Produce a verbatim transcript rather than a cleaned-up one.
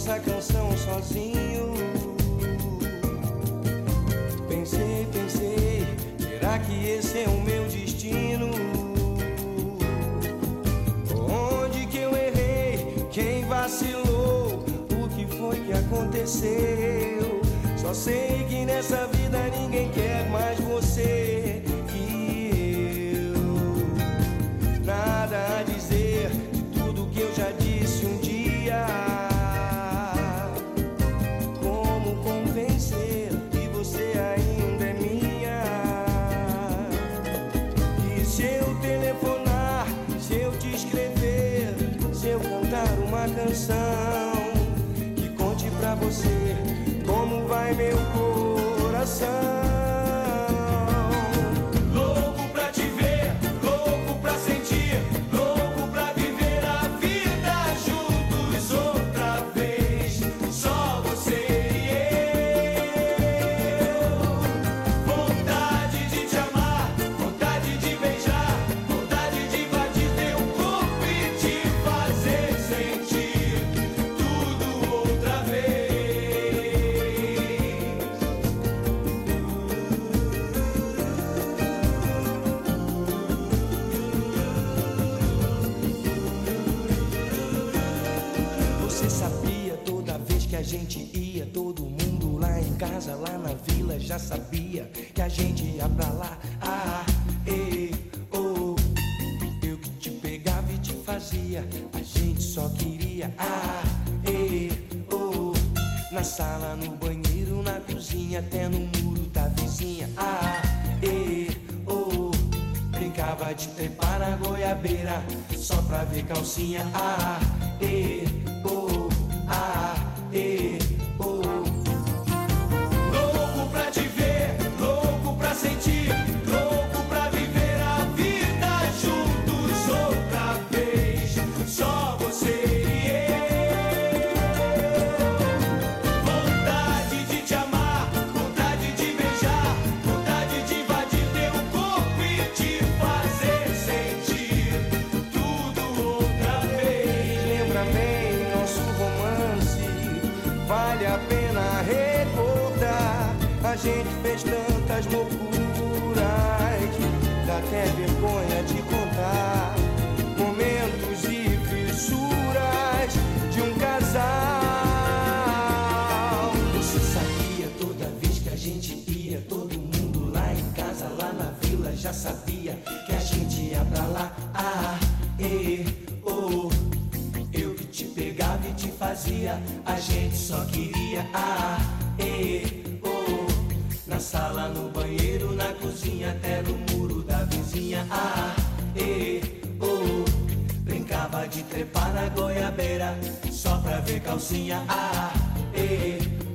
nossa canção sozinho. Pensei, pensei, será que esse é o meu destino? Onde que eu errei? Quem vacilou? O que foi que aconteceu? Só sei que nessa vida ninguém quer mais você que eu. Nada a dizer de tudo que eu já disse um dia. Como convencer que você ainda é minha? E se eu telefonar, se eu te escrever, se eu cantar uma canção que conte pra você como vai meu coração? Louco pra te ver, louco pra sentir, louco pra viver a vida juntos outra vez. Só você e eu. Vontade de te amar, vontade de beijar, vontade de invadir teu corpo e te fazer sentir tudo outra vez. Você sabia toda vez que a gente ia, todo mundo lá em casa, lá na vila já sabia que a gente ia pra lá. Ah, e, oh, eu que te pegava e te fazia, a gente só queria. Ah, e, oh, na sala, no banheiro, na cozinha, até no muro da vizinha. Ah, e, oh, brincava de trepar na goiabeira só pra ver calcinha. Ah, e, oh, ah, e, oh. Louco pra te ver, louco pra sentir, louco pra viver a vida juntos outra vez. Só você e eu. Vontade de te amar, vontade de beijar, vontade de invadir teu corpo e te fazer sentir tudo outra vez. Lembra bem nosso romance, vale a pena recordar. A gente fez tantas loucuras, dá até vergonha de contar. Momentos e fissuras de um casal. Você sabia toda vez que a gente ia, todo mundo lá em casa, lá na vila já sabia que a gente ia pra lá. Ah, e, oh, eu que te pegava e te fazia, a gente só queria. Ah, e, oh, na sala, no banheiro, na cozinha, até no muro da vizinha. Ah, e, oh, brincava de trepar na goiabeira só pra ver calcinha. Ah, e,